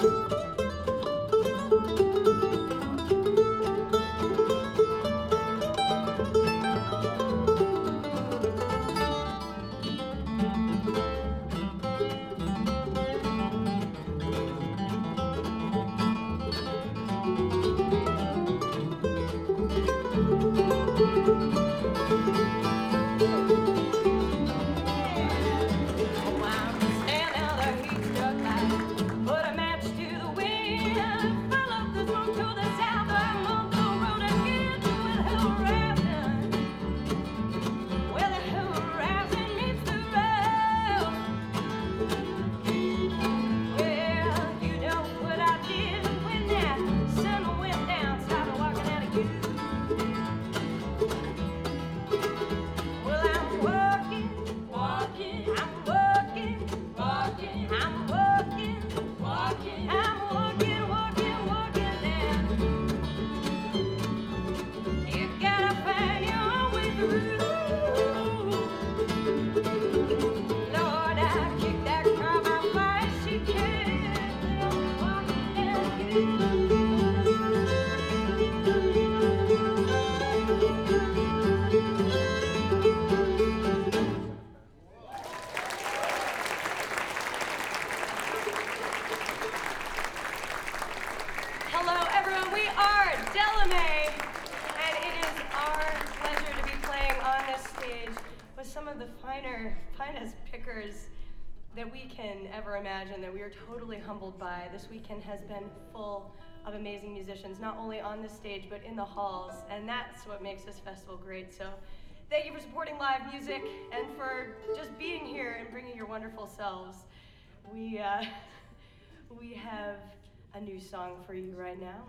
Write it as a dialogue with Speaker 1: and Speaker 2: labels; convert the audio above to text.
Speaker 1: Hello, everyone. We are Delamay, and it is our pleasure to be playing on this stage with some of the finest pickers that we can ever imagine, that we are totally humbled by. This weekend has been full of amazing musicians, not only on the stage, but in the halls, and that's what makes this festival great. So thank you for supporting live music and for just being here and bringing your wonderful selves. We have a new song for you right now.